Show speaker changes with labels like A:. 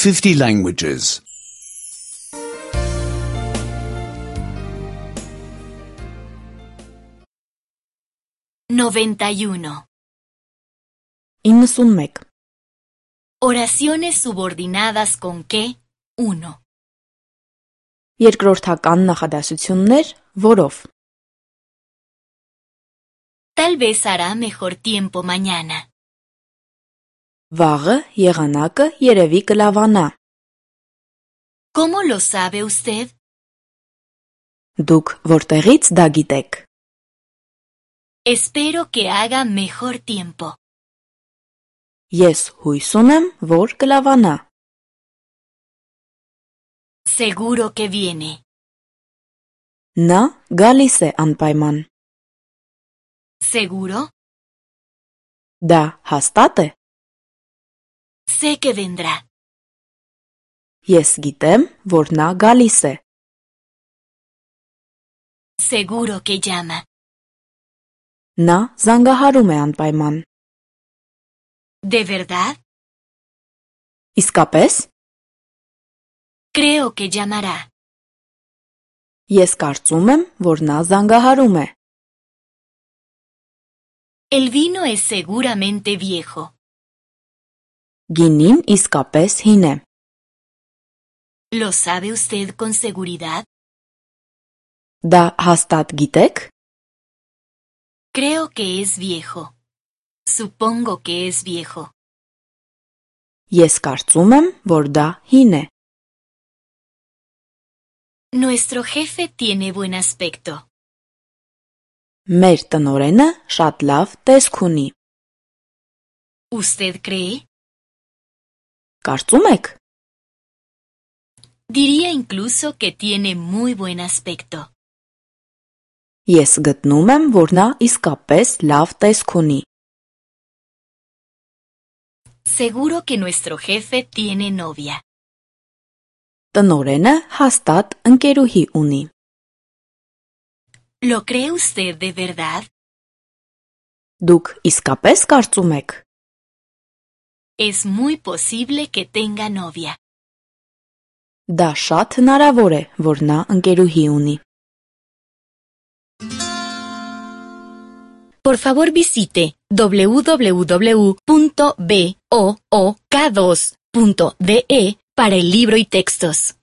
A: 50 languages.
B: 91.
C: 91.
B: Oraciones subordinadas con que 1.
C: Երկրորդական նախադասություններ, որով
B: Tal vez hará mejor tiempo mañana.
C: վաղը եղանակը երևի կլավանա։
B: ¿Cómo lo sabe usted?
C: Դուք որտեղից դա գիտեք։
B: Espero que haga mejor tiempo.
C: Ես հույս ունեմ, որ կլավանա։
B: Seguro que viene.
C: Նա գալիս է անպայման։
B: ¿Seguro?
C: Դա հաստատ է։
B: Sé que vendrá.
C: Ես գիտեմ, որ նա գալիս է։
B: Seguro que llama.
C: Նա զանգահարում է անպայման։
B: ¿De verdad?
C: Իսկապես։
B: Creo que llamará.
C: Ես կարծում եմ, որ նա զանգահարում է։
B: El vino es seguramente viejo.
C: Գինին իսկապես հին է։
B: ¿Lo sabe usted con seguridad?
C: Դա հաստատ գիտեք։
B: Creo que es viejo. Supongo que es viejo.
C: Ես կարծում եմ, որ դա հին է։
B: Nuestro jefe tiene buen aspecto.
C: Մեր տնօրենը շատ լավ տեսք ունի։
B: ¿Usted cree?
C: Կարծում եք։
B: Diría incluso que tiene muy buen aspecto.
C: Ես գտնում եմ, որ նա իսկապես լավ տեսք ունի։
B: Seguro que nuestro jefe tiene novia.
C: Տնօրենը հաստատ ընկերուհի ունի։
B: ¿Lo cree usted de verdad?
C: Դուք իսկապես կարծում եք։
B: Es muy posible que tenga novia.
C: Դա շատ հնարավոր է, որ նա ընկերուհի ունի։
B: Por favor visite www.book2.de para el libro y textos.